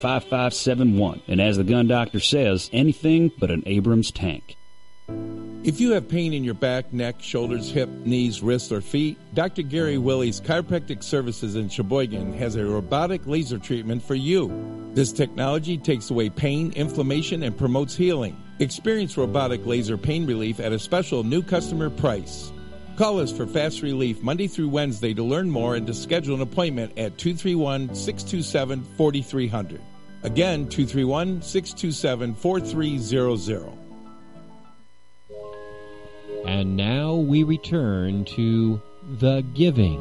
5571. And as the gun doctor says, anything but an Abrams tank. If you have pain in your back, neck, shoulders, hip, knees, wrists, or feet, Dr. Gary Willie's Chiropractic Services in Sheboygan has a robotic laser treatment for you. This technology takes away pain, inflammation, and promotes healing. Experience robotic laser pain relief at a special new customer price. Call us for fast relief Monday through Wednesday to learn more and to schedule an appointment at 231-627-4300. Again, 231-627-4300. And now we return to The Giving.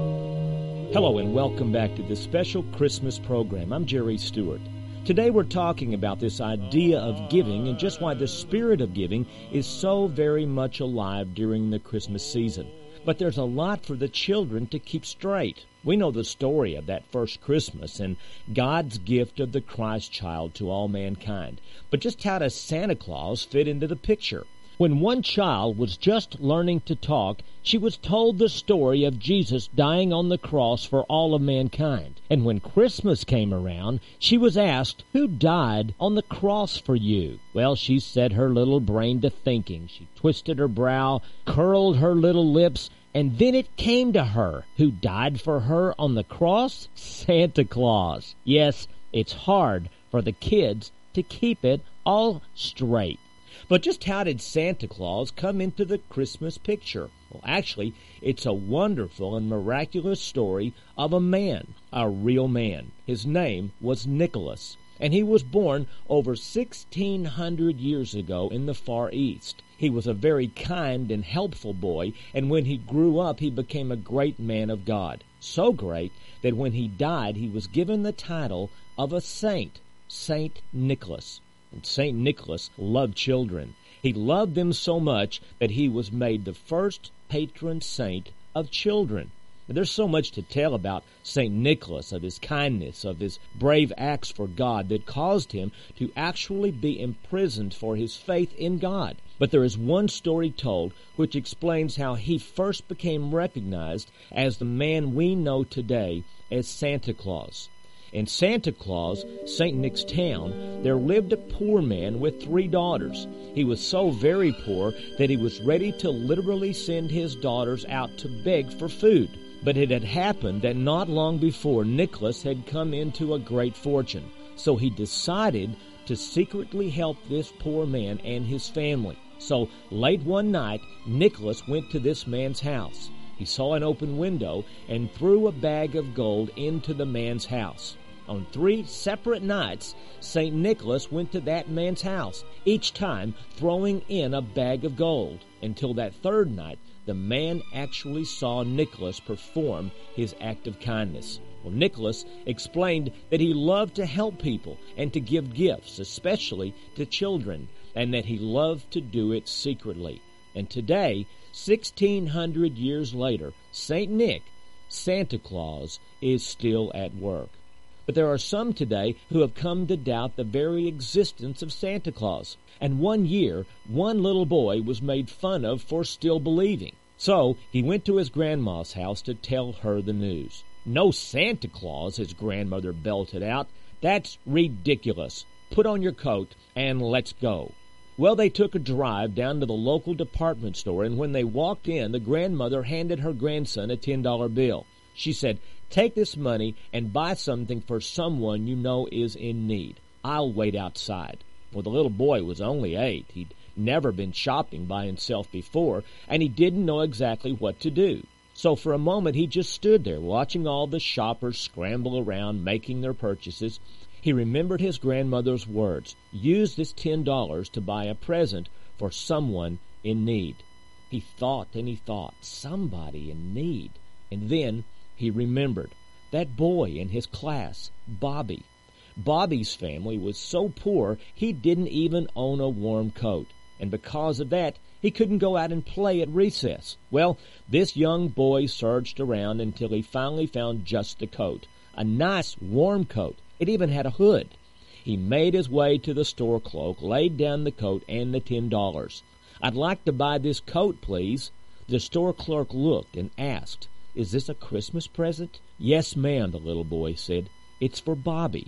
Hello and welcome back to this special Christmas program. I'm Jerry Stewart. Today we're talking about this idea of giving and just why the spirit of giving is so very much alive during the Christmas season. But there's a lot for the children to keep straight. We know the story of that first Christmas and God's gift of the Christ child to all mankind. But just how does Santa Claus fit into the picture? When one child was just learning to talk, she was told the story of Jesus dying on the cross for all of mankind. And when Christmas came around, she was asked, "Who died on the cross for you?" Well, she set her little brain to thinking. She twisted her brow, curled her little lips, and then it came to her. Who died for her on the cross? Santa Claus. Yes, it's hard for the kids to keep it all straight. But just how did Santa Claus come into the Christmas picture? Well, actually, it's a wonderful and miraculous story of a man, a real man. His name was Nicholas, and he was born over 1,600 years ago in the Far East. He was a very kind and helpful boy, and when he grew up, he became a great man of God. So great that when he died, he was given the title of a saint, Saint Nicholas. And St. Nicholas loved children. He loved them so much that he was made the first patron saint of children. Now, there's so much to tell about St. Nicholas, of his kindness, of his brave acts for God that caused him to actually be imprisoned for his faith in God. But there is one story told which explains how he first became recognized as the man we know today as Santa Claus. In Santa Claus, St. Nick's town, there lived a poor man with 3 daughters. He was so very poor that he was ready to literally send his daughters out to beg for food. But it had happened that not long before, Nicholas had come into a great fortune. So he decided to secretly help this poor man and his family. So late one night, Nicholas went to this man's house. He saw an open window and threw a bag of gold into the man's house. On 3 separate nights, St. Nicholas went to that man's house, each time throwing in a bag of gold, until that 3rd night, the man actually saw Nicholas perform his act of kindness. Well, Nicholas explained that he loved to help people and to give gifts, especially to children, and that he loved to do it secretly. And today, 1,600 years later, St. Nick, Santa Claus, is still at work. But there are some today who have come to doubt the very existence of Santa Claus. And one year, one little boy was made fun of for still believing. So he went to his grandma's house to tell her the news. "No Santa Claus," his grandmother belted out. "That's ridiculous. Put on your coat and let's go." Well, they took a drive down to the local department store, and when they walked in, the grandmother handed her grandson a $10 bill. She said, "Take this money and buy something for someone you know is in need. I'll wait outside." Well, the little boy was only 8. He'd never been shopping by himself before, and he didn't know exactly what to do. So for a moment, he just stood there watching all the shoppers scramble around making their purchases. He remembered his grandmother's words, "Use this $10 to buy a present for someone in need." He thought and he thought, somebody in need. And then he remembered that boy in his class, Bobby. Bobby's family was so poor he didn't even own a warm coat. And because of that, he couldn't go out and play at recess. Well, this young boy searched around until he finally found just the coat. A nice warm coat. It even had a hood. He made his way to the store clerk, laid down the coat and the $10. "I'd like to buy this coat, please." The store clerk looked and asked, "Is this a Christmas present?" "Yes, ma'am," the little boy said. "It's for Bobby."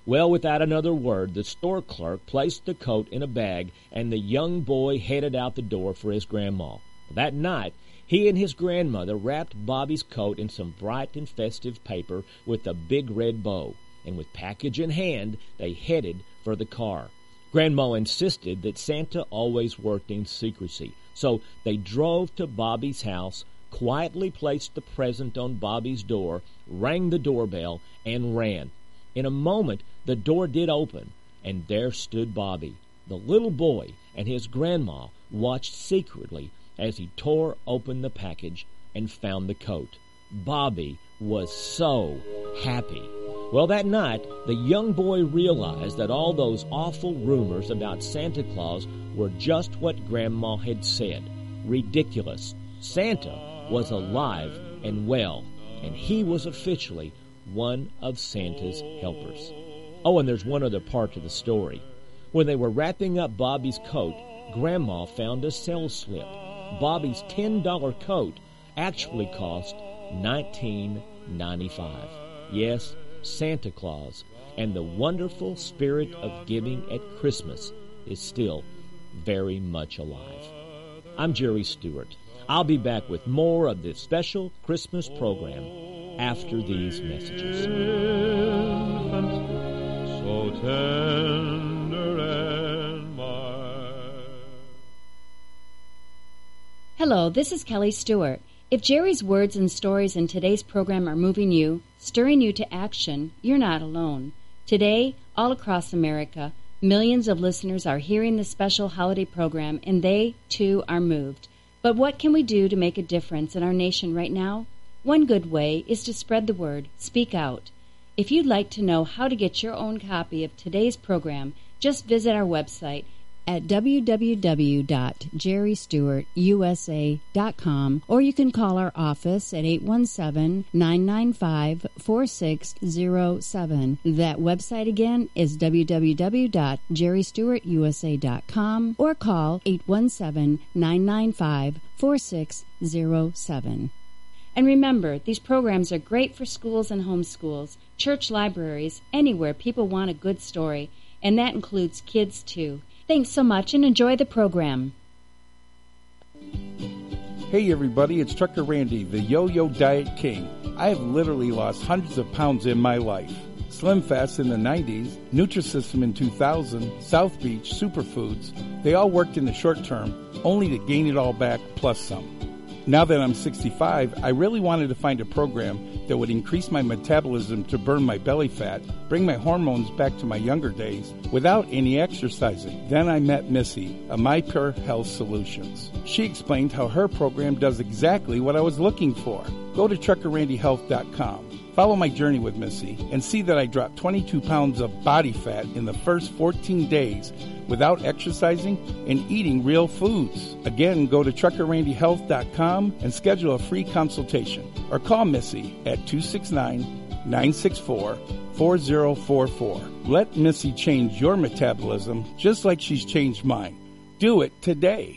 Well, without another word, the store clerk placed the coat in a bag, and the young boy headed out the door for his grandma. That night, he and his grandmother wrapped Bobby's coat in some bright and festive paper with a big red bow, and with package in hand, they headed for the car. Grandma insisted that Santa always worked in secrecy, so they drove to Bobby's house, quietly placed the present on Bobby's door, rang the doorbell, and ran. In a moment, the door did open, and there stood Bobby. The little boy and his grandma watched secretly as he tore open the package and found the coat. Bobby was so happy. Well, that night, the young boy realized that all those awful rumors about Santa Claus were just what Grandma had said. Ridiculous. Santa was alive and well, and he was officially one of Santa's helpers. Oh, and there's one other part to the story. When they were wrapping up Bobby's coat, Grandma found a sales slip. Bobby's $10 coat actually cost $19.95. Yes, Santa Claus and the wonderful spirit of giving at Christmas is still very much alive. I'm Jerry Stewart. I'll be back with more of this special Christmas program after these messages. So tender and mild. Hello, this is Kelly Stewart. If Jerry's words and stories in today's program are moving you, stirring you to action, you're not alone. Today, all across America, millions of listeners are hearing this special holiday program, and they, too, are moved. But what can we do to make a difference in our nation right now? One good way is to spread the word, speak out. If you'd like to know how to get your own copy of today's program, just visit our website at www.jerrystewartusa.com, or you can call our office at 817-995-4607. That website again is www.jerrystewartusa.com, or call 817-995-4607. And remember, these programs are great for schools and homeschools, church libraries, anywhere people want a good story, and that includes kids too. Thanks so much and enjoy the program. Hey everybody, it's Trucker Randy, the Yo-Yo Diet King. I have literally lost hundreds of pounds in my life. Slim Fast in the 90s, Nutrisystem in 2000, South Beach, Superfoods, they all worked in the short term, only to gain it all back plus some. Now that I'm 65, I really wanted to find a program that would increase my metabolism to burn my belly fat, bring my hormones back to my younger days, without any exercising. Then I met Missy of My Pure Health Solutions. She explained how her program does exactly what I was looking for. Go to TruckerRandyHealth.com. Follow my journey with Missy and see that I dropped 22 pounds of body fat in the first 14 days without exercising and eating real foods. Again, go to TruckerRandyHealth.com and schedule a free consultation or call Missy at 269-964-4044. Let Missy change your metabolism just like she's changed mine. Do it today.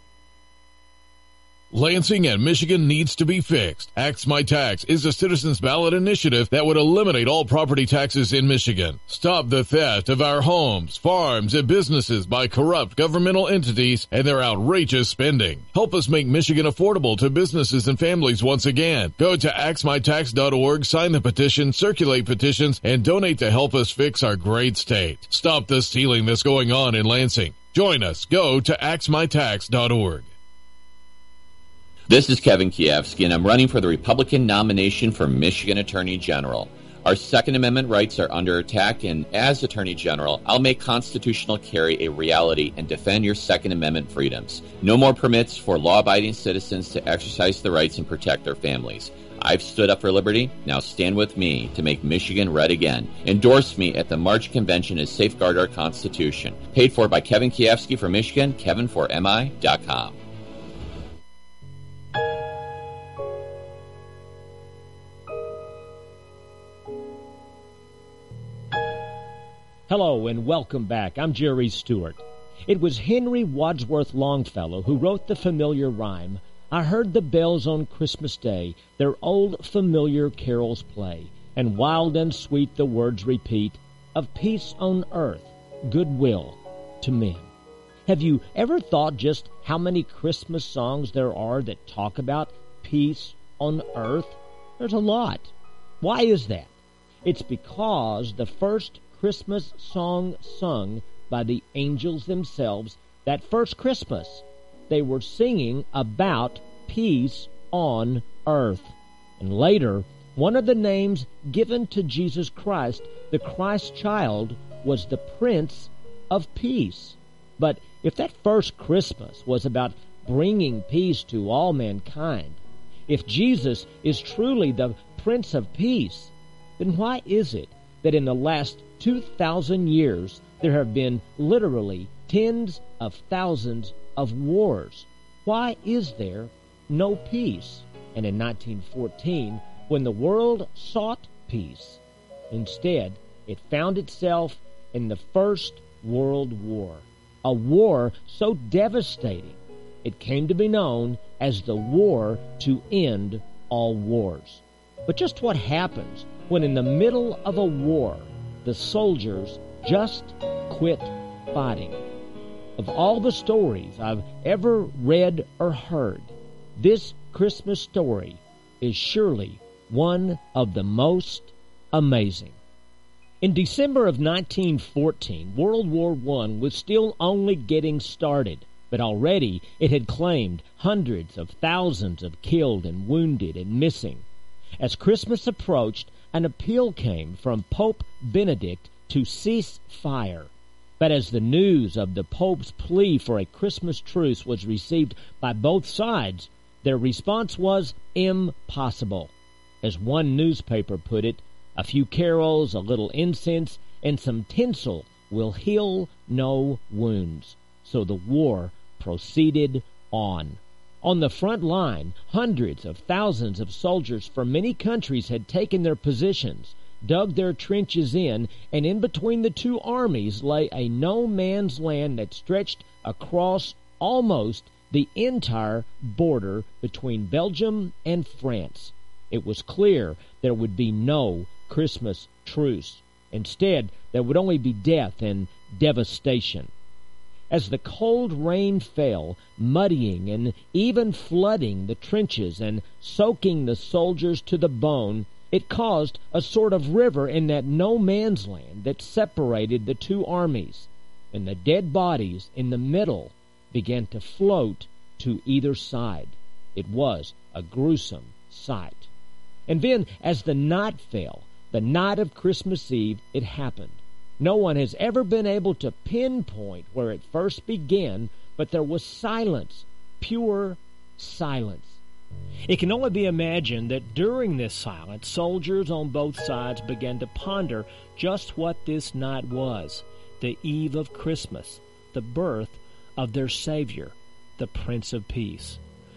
Lansing and Michigan needs to be fixed. Axe My Tax is a citizens ballot initiative that would eliminate all property taxes in Michigan. Stop the theft of our homes, farms, and businesses by corrupt governmental entities and their outrageous spending. Help us make Michigan affordable to businesses and families once again. Go to axmytax.org, sign the petition, circulate petitions, and donate to help us fix our great state. Stop the stealing that's going on in Lansing. Join us. Go to axmytax.org. This is Kevin Kiefsky, and I'm running for the Republican nomination for Michigan Attorney General. Our Second Amendment rights are under attack, and as Attorney General, I'll make constitutional carry a reality and defend your Second Amendment freedoms. No more permits for law-abiding citizens to exercise their rights and protect their families. I've stood up for liberty. Now stand with me to make Michigan red again. Endorse me at the March Convention and safeguard our Constitution. Paid for by Kevin Kiefsky for Michigan, kevinformi.com. Hello and welcome back. I'm Jerry Stewart. It was Henry Wadsworth Longfellow who wrote the familiar rhyme, I heard the bells on Christmas Day, their old familiar carols play, and wild and sweet the words repeat, of peace on earth, goodwill to men. Have you ever thought just how many Christmas songs there are that talk about peace on earth? There's a lot. Why is that? It's because the first Christmas song sung by the angels themselves, that first Christmas, they were singing about peace on earth. And later, one of the names given to Jesus Christ, the Christ child, was the Prince of Peace. But if that first Christmas was about bringing peace to all mankind, if Jesus is truly the Prince of Peace, then why is it that in the last 2,000 years there have been literally tens of thousands of wars? Why is there no peace? And in 1914, when the world sought peace, instead it found itself in the First World War, a war so devastating it came to be known as the War to End All Wars. But just what happens when in the middle of a war the soldiers just quit fighting? Of all the stories I've ever read or heard, this Christmas story is surely one of the most amazing. In December of 1914, World War I was still only getting started, but already it had claimed hundreds of thousands of killed and wounded and missing. As Christmas approached, an appeal came from Pope Benedict to cease fire. But as the news of the Pope's plea for a Christmas truce was received by both sides, their response was impossible. As one newspaper put it, a few carols, a little incense, and some tinsel will heal no wounds. So the war proceeded on. On the front line, hundreds of thousands of soldiers from many countries had taken their positions, dug their trenches in, and in between the two armies lay a no-man's land that stretched across almost the entire border between Belgium and France. It was clear there would be no Christmas truce. Instead, there would only be death and devastation. As the cold rain fell, muddying and even flooding the trenches and soaking the soldiers to the bone, it caused a sort of river in that no-man's land that separated the two armies, and the dead bodies in the middle began to float to either side. It was a gruesome sight. And then, as the night fell, the night of Christmas Eve, it happened. No one has ever been able to pinpoint where it first began, but there was silence, pure silence. It can only be imagined that during this silence, soldiers on both sides began to ponder just what this night was, the eve of Christmas, the birth of their Savior, the Prince of Peace.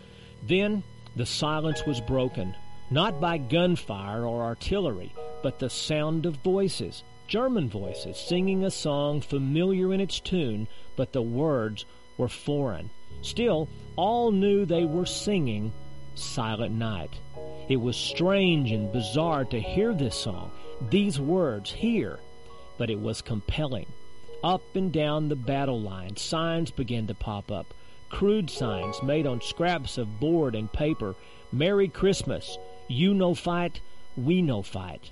Then the silence was broken, not by gunfire or artillery, but the sound of voices, German voices, singing a song familiar in its tune, but the words were foreign. Still, all knew they were singing Silent Night. It was strange and bizarre to hear this song, these words here, but it was compelling. Up and down the battle line, signs began to pop up, crude signs made on scraps of board and paper. Merry Christmas, you no fight, we no fight.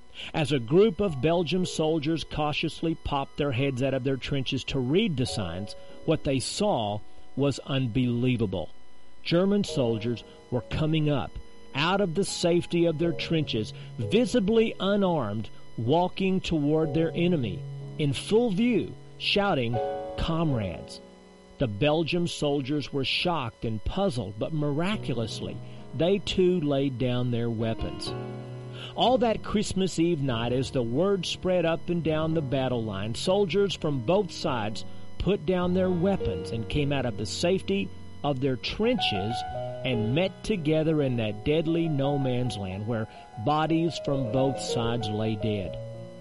As a group of Belgian soldiers cautiously popped their heads out of their trenches to read the signs, what they saw was unbelievable. German soldiers were coming up, out of the safety of their trenches, visibly unarmed, walking toward their enemy, in full view, shouting, "Comrades!" The Belgian soldiers were shocked and puzzled, but miraculously, they too laid down their weapons. All that Christmas Eve night, as the word spread up and down the battle line, soldiers from both sides put down their weapons and came out of the safety of their trenches and met together in that deadly no-man's land where bodies from both sides lay dead.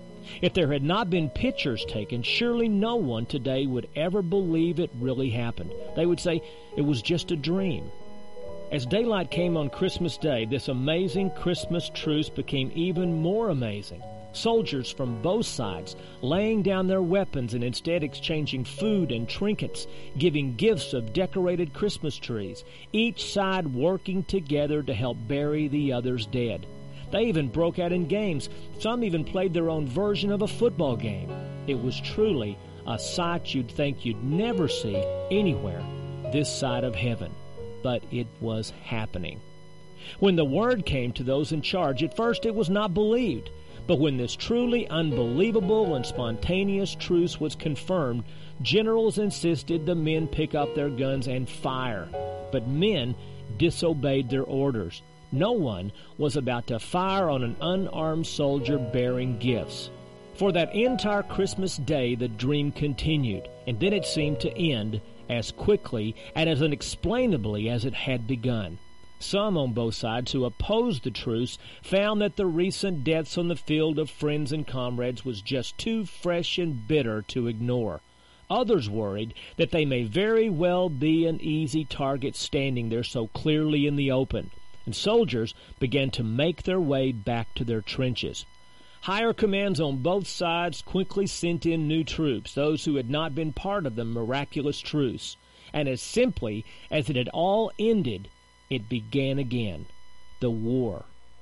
If there had not been pictures taken, surely no one today would ever believe it really happened. They would say it was just a dream. As daylight came on Christmas Day, this amazing Christmas truce became even more amazing. Soldiers from both sides laying down their weapons and instead exchanging food and trinkets, giving gifts of decorated Christmas trees, each side working together to help bury the other's dead. They even broke out in games. Some even played their own version of a football game. It was truly a sight you'd think you'd never see anywhere this side of heaven. But it was happening. When the word came to those in charge, at first it was not believed. But when this truly unbelievable and spontaneous truce was confirmed, generals insisted the men pick up their guns and fire. But men disobeyed their orders. No one was about to fire on an unarmed soldier bearing gifts. For that entire Christmas day, the dream continued, and then it seemed to end as quickly and as unexplainably as it had begun. Some on both sides who opposed the truce found that the recent deaths on the field of friends and comrades was just too fresh and bitter to ignore. Others worried that they may very well be an easy target standing there so clearly in the open, and soldiers began to make their way back to their trenches. Higher commands on both sides quickly sent in new troops, those who had not been part of the miraculous truce. And as simply as it had all ended, it began again. The war.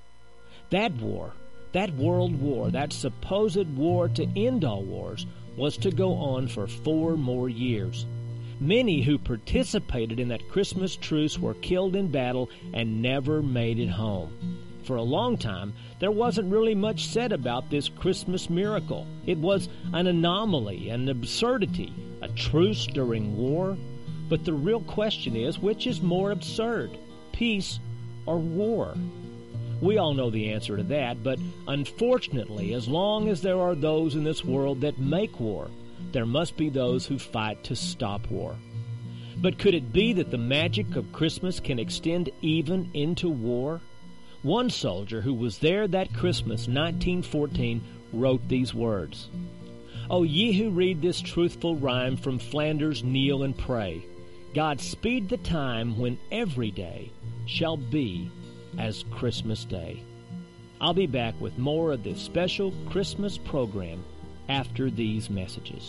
That war, that world war, that supposed war to end all wars, was to go on for 4 more years. Many who participated in that Christmas truce were killed in battle and never made it home. For a long time, there wasn't really much said about this Christmas miracle. It was an anomaly, an absurdity, a truce during war. But the real question is, which is more absurd, peace or war? We all know the answer to that, but unfortunately, as long as there are those in this world that make war, there must be those who fight to stop war. But could it be that the magic of Christmas can extend even into war? One soldier who was there that Christmas, 1914, wrote these words: "O ye who read this truthful rhyme from Flanders, kneel and pray. God speed the time when every day shall be as Christmas Day." I'll be back with more of this special Christmas program after these messages.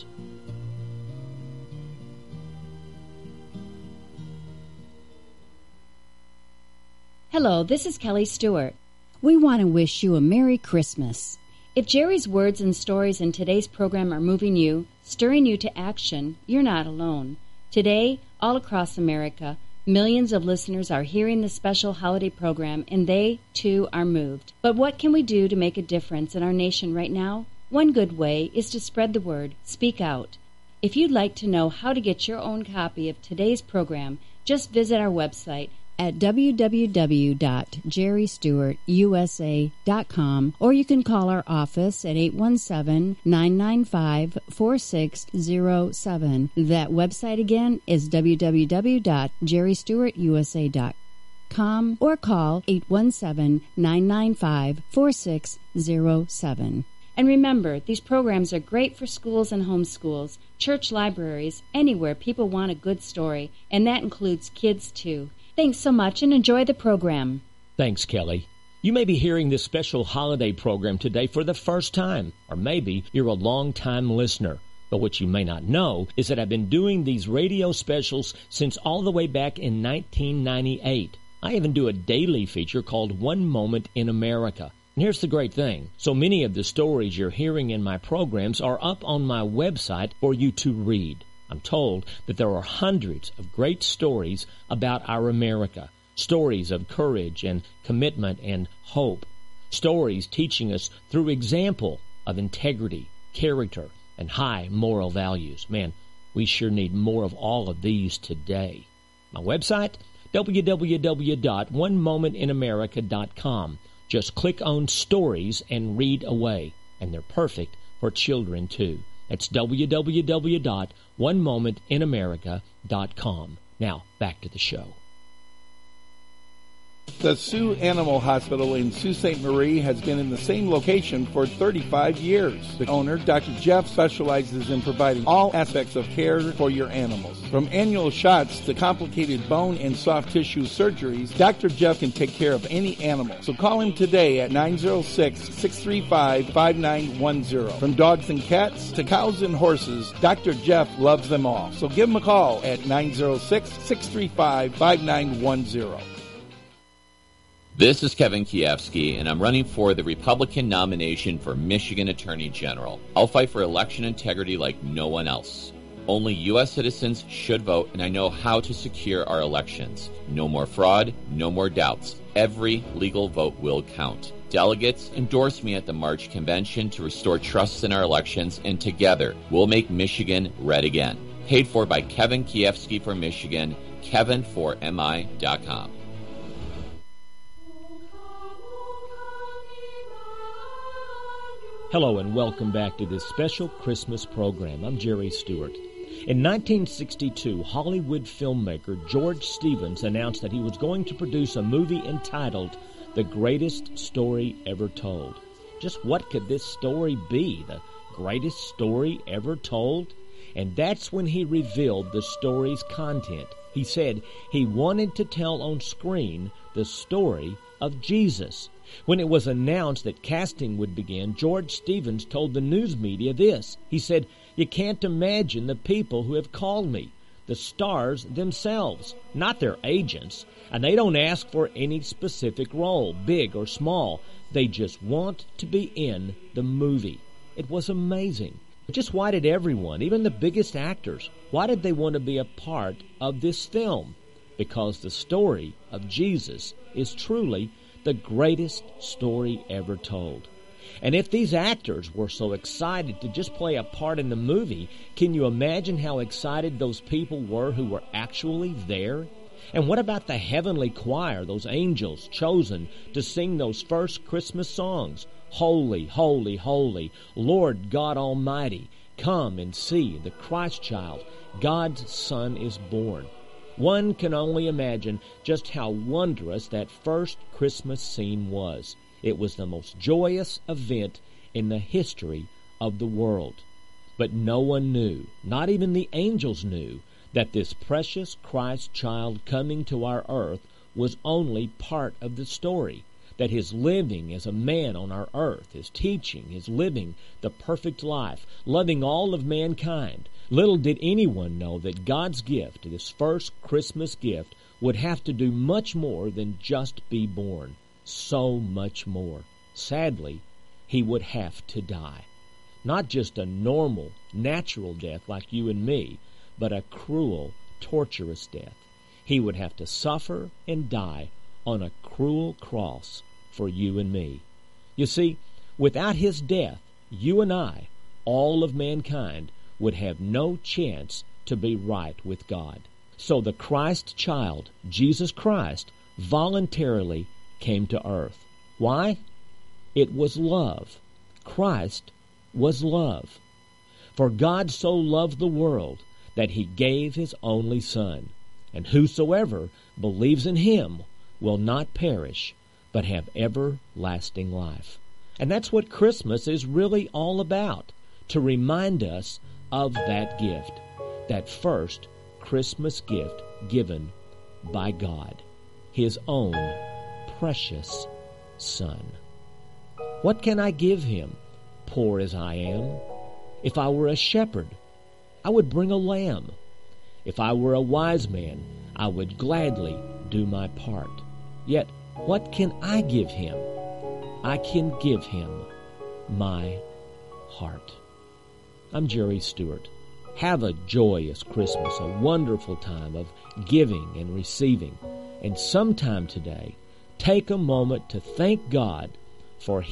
Hello, this is Kelly Stewart. We want to wish you a Merry Christmas. If Jerry's words and stories in today's program are moving you, stirring you to action, you're not alone. Today, all across America, millions of listeners are hearing the special holiday program, and they, too, are moved. But what can we do to make a difference in our nation right now? One good way is to spread the word, speak out. If you'd like to know how to get your own copy of today's program, just visit our website at www.jerrystewartusa.com, or you can call our office at 817-995-4607. That website again is www.jerrystewartusa.com, or call 817-995-4607. And remember, these programs are great for schools and homeschools, church libraries, anywhere people want a good story, and that includes kids too. Thanks so much and enjoy the program. Thanks, Kelly. You may be hearing this special holiday program today for the first time, or maybe you're a long-time listener. But what you may not know is that I've been doing these radio specials since all the way back in 1998. I even do a daily feature called One Moment in America. And here's the great thing. So many of the stories you're hearing in my programs are up on my website for you to read. I'm told that there are hundreds of great stories about our America, stories of courage and commitment and hope, stories teaching us through example of integrity, character, and high moral values. Man, we sure need more of all of these today. My website, www.onemomentinamerica.com. Just click on Stories and read away, and they're perfect for children too. That's www.onemomentinamerica.com. Now, back to the show. The Sioux Animal Hospital in Sault Ste. Marie has been in the same location for 35 years. The owner, Dr. Jeff, specializes in providing all aspects of care for your animals. From annual shots to complicated bone and soft tissue surgeries, Dr. Jeff can take care of any animal. So call him today at 906-635-5910. From dogs and cats to cows and horses, Dr. Jeff loves them all. So give him a call at 906-635-5910. This is Kevin Kiefsky, and I'm running for the Republican nomination for Michigan Attorney General. I'll fight for election integrity like no one else. Only U.S. citizens should vote, and I know how to secure our elections. No more fraud, no more doubts. Every legal vote will count. Delegates endorse me at the March convention to restore trust in our elections, and together we'll make Michigan red again. Paid for by Kevin Kiefsky for Michigan, kevinformi.com. Hello and welcome back to this special Christmas program. I'm Jerry Stewart. In 1962, Hollywood filmmaker George Stevens announced that he was going to produce a movie entitled The Greatest Story Ever Told. Just what could this story be? The greatest story ever told? And that's when he revealed the story's content. He said he wanted to tell on screen the story of Jesus. When it was announced that casting would begin, George Stevens told the news media this. He said, "You can't imagine the people who have called me, the stars themselves, not their agents, and they don't ask for any specific role, big or small. They just want to be in the movie." It was amazing. Just why did everyone, even the biggest actors, why did they want to be a part of this film? Because the story of Jesus is truly the greatest story ever told. And if these actors were so excited to just play a part in the movie, can you imagine how excited those people were who were actually there? And what about the heavenly choir, those angels chosen to sing those first Christmas songs? Holy, holy, holy, Lord God Almighty, come and see the Christ child, God's Son is born. One can only imagine just how wondrous that first Christmas scene was. It was the most joyous event in the history of the world. But no one knew, not even the angels knew, that this precious Christ child coming to our earth was only part of the story, that his living as a man on our earth, his teaching, his living the perfect life, loving all of mankind. Little did anyone know that God's gift, this first Christmas gift, would have to do much more than just be born. So much more. Sadly, he would have to die. Not just a normal, natural death like you and me, but a cruel, torturous death. He would have to suffer and die on a cruel cross for you and me. You see, without his death, you and I, all of mankind, would have no chance to be right with God. So the Christ child, Jesus Christ, voluntarily came to earth. Why? It was love. Christ was love. For God so loved the world that he gave his only Son, and whosoever believes in him will not perish, but have everlasting life. And that's what Christmas is really all about, to remind us of that gift, that first Christmas gift given by God, his own precious Son. What can I give him, poor as I am? If I were a shepherd, I would bring a lamb. If I were a wise man, I would gladly do my part. Yet, what can I give him? I can give him my heart. I'm Jerry Stewart. Have a joyous Christmas, a wonderful time of giving and receiving. And sometime today, take a moment to thank God for